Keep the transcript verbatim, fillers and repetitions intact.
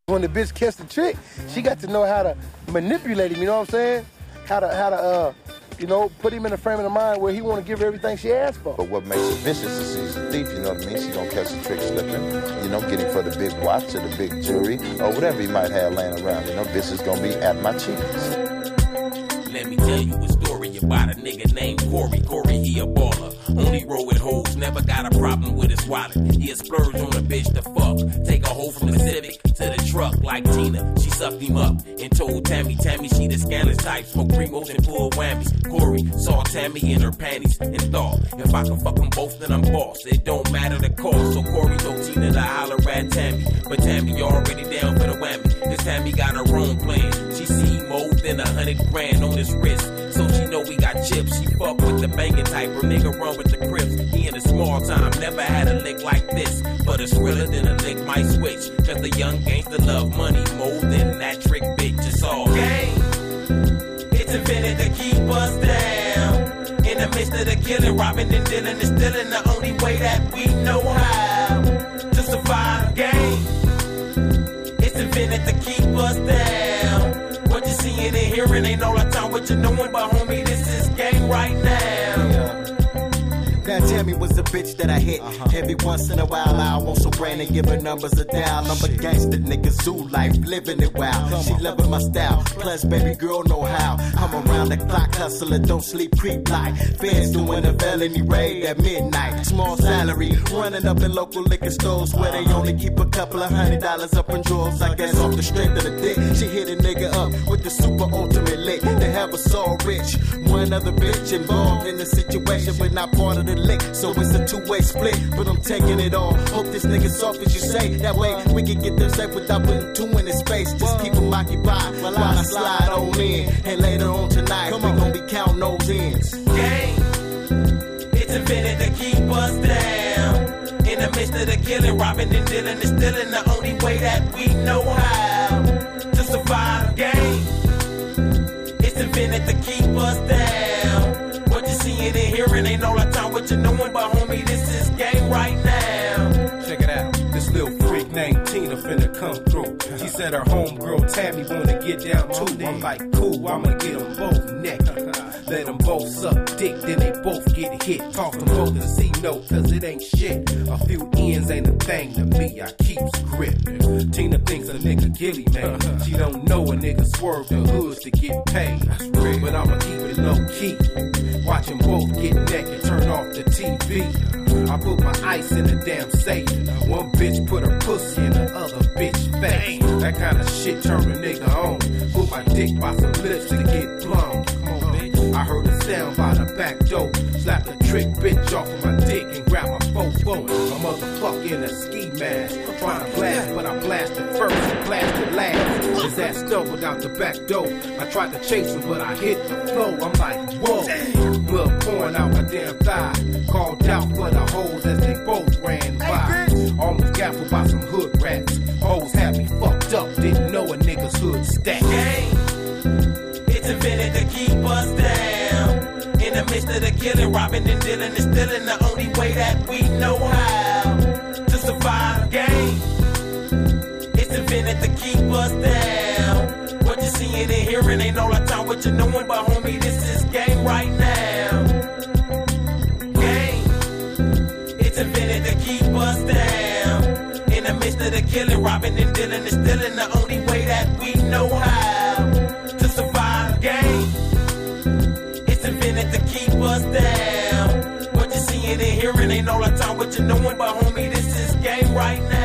When the bitch catch the trick, she got to know how to manipulate him, you know what I'm saying? How to, how to, uh, you know, put him in a frame of mind where he want to give her everything she asked for. But what makes her vicious is she's a thief, you know what I mean? She gonna catch the trick slipping, you know, get him for the big watch or the big jewelry or whatever he might have laying around, you know, bitch is gonna be at my cheeks. Let me tell you a story about a nigga named Corey. Corey, he a baller. Only roll with hoes, never got a problem with his wallet. He a splurge on a bitch to fuck. Take a hoe from the Civic to the truck like Tina. She sucked him up and told Tammy, Tammy, she the scandalous type. Smoke primos and pull whammies. Corey saw Tammy in her panties and thought, if I can fuck them both, then I'm boss. It don't matter the cost. So Corey told Tina to holler at Tammy. But Tammy already down for the whammy. Cause Tammy got her own plan. She see more than a hundred grand on his wrist. So she know we got chips. She fuck with the banging type. Her nigga run with the Crips. He in a small time, never had a lick like this. But it's realer than a lick might switch. Cause the young gangster love money more than that trick bitch. It's all game. It's invented to keep us down. In the midst of the killing, robbing and dealing is stealing the only way that we know how to survive the game. It's invented to keep us down. What you seeing and hearing ain't all the time what you knowing, but homie, this is game right now. Now Tammy was a bitch that I hit. Uh-huh. Every once in a while I want some brand and give her numbers a dial. I'm a gangster nigga, zoo life, living it wild. She loving my style, plus baby girl know how. I'm around the clock hustler, don't sleep, creep like feds doing a felony raid at midnight. Small salary, running up in local liquor stores where they only keep a couple of hundred dollars up in drawers. I guess off the strength of the dick, she hit a nigga up with the super ultimate lick. They have us all rich, one other bitch involved in the situation, but not part of the lick, so it's a two-way split, but I'm taking it all. Hope this nigga soft as you say, that way we can get them safe without putting two in his face. Just keep him occupied while I slide on in, and later on tonight we gon' be counting those ends. Gang, it's invented to keep us down. In the midst of the killing, robbing and dealing is stealing the only way that we know how to survive the game. It's invented to keep us down. What you seeing and hearing ain't all the time what you knowing, but homie, this is game right now. Check it out, this little freak named Tina finna come through. She said her homegirl Tammy wanna get down too. I'm like, cool, I'ma get them both naked. Let them both suck dick, then they both get hit. Talk them both to see no, cause it ain't shit. A few ends ain't a thing to me, I keep gripping. Tina thinks a nigga gilly, man. She don't know a nigga swerve the hoods to get paid. But I'ma keep it low key. Watch them both get naked, turn off the T V. I put my ice in the damn safe. One bitch put her pussy in the other bitch face. That kind of shit turn a nigga on. Put my dick by some lips to get blown. Come on, bitch. I heard a sound by the back door. Slap the trick bitch off of my dick and grab my fofo. A motherfucker in a ski mask. Trying to blast, but I blasted first and blasted last. His ass stumbled out the back door. I tried to chase him, but I hit the floor. I'm like, whoa. Blood pouring out my damn thigh. Called out for the hoes as they both ran by. Almost gaffled by some hood rats. Hoes had me fucked up, didn't know a nigga's hood stack. Gang, it's invented to keep us down. In the midst of the killing, robbing and dealing is stealing the only way that we know how to survive the game. It's invented to keep us down. What you seeing and hearing ain't all the time what you knowing, but homie, this is game right now. Game, it's invented to keep us down. In the midst of the killing, robbing and dealing is stealing the only way that we know how to survive the game. It's invented to keep us down. What you seeing and hearing ain't all the time what you knowing, but homie, this is game right now.